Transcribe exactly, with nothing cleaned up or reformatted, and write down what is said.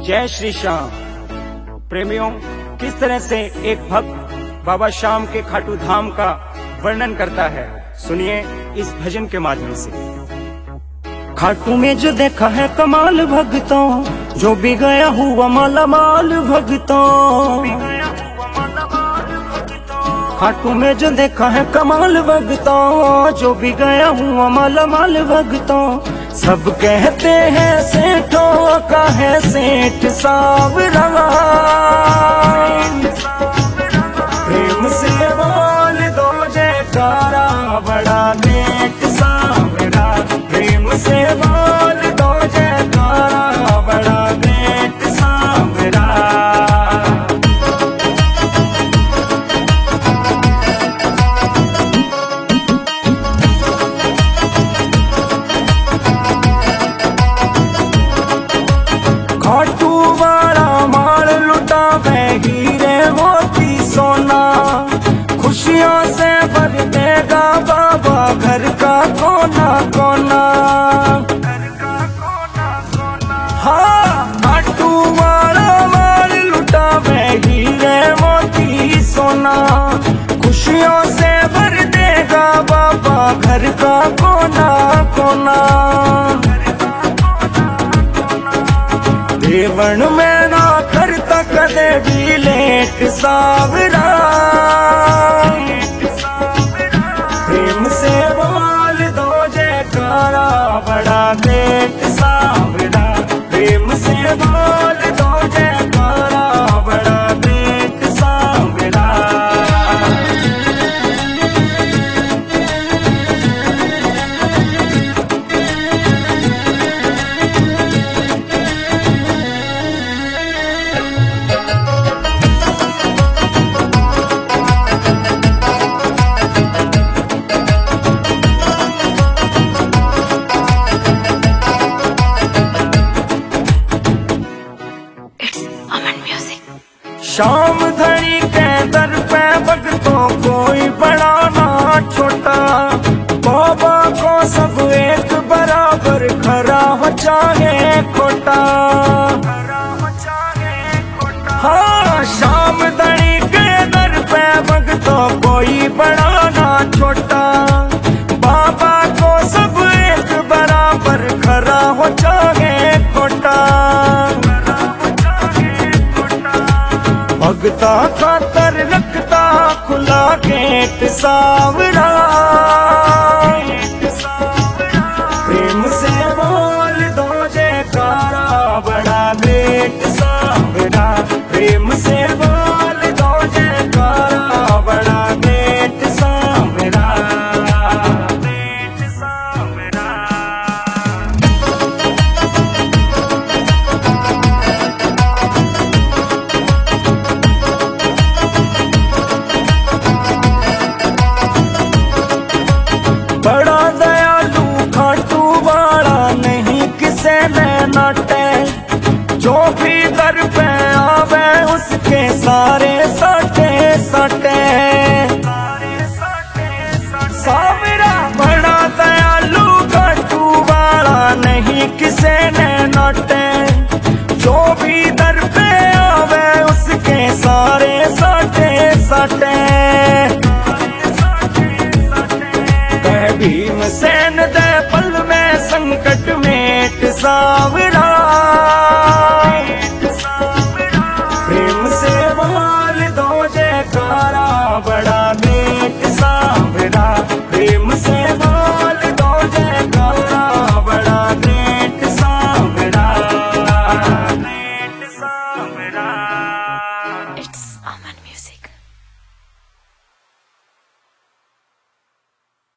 जय श्री श्याम। प्रेमियों, किस तरह से एक भक्त बाबा श्याम के खाटू धाम का वर्णन करता है, सुनिए इस भजन के माध्यम से। खाटू में जो देखा है कमाल भक्तों, जो भी गया हुआ माला माल भक्तों। खाटू में जो देखा है कमाल भक्तों, जो भी गया हुआ माला माल भक्तों। सब कहते हैं सेठों का है सेठ सावरा, प्रेम से बोल दो जयकारा बड़ा नेक सावरा। प्रेम से बोल दो जयकारा बड़ा नेक सावरा। खाटू वाला माल लुटा वे हीरे मोती सोना, खुशियों से भर देगा बाबा घर का कोना कोना। हाँ, खाटू वाला माल लुटा वे हीरे मोती सोना, खुशियों से भर देगा बाबा घर का कोना कोना। देवण में ना करता कदे भी लेट सावरा, प्रेम से बोल दो जयकारा बड़ा नेक सावरा। प्रेम से बोल दो जयकारा बड़ा नेक सावरा। श्याम धनी के दर पे भक्तों कोई बड़ा ना छोटा, बाबा को सब एक बराबर खरा हो चाहे खोटा। हाँ, श्याम धनी के दर पे भक्तों कोई बड़ा ना छोटा, बाबा को सब एक बराबर खरा हो चाहे खोटा। भगता खातर रखता खुला गेट सावरा, प्रेम से बोल दो जयकारा बड़ा गेट सावरा। प्रेम से बोल दो जयकारा बड़ा गेट सावरा, गेट सावरा। बड़ा दयालु खाटू वाला नहीं किसे में नाटे, जो भी दर पे आवे उसके सारे साटे साटे सावरा। बड़ा दयालु खाटू वाला नहीं किसे में नाटे, जो भी दर पे आवे उसके सारे साटे साटे। भीमसेन दे पल में संकट मेट सावरा,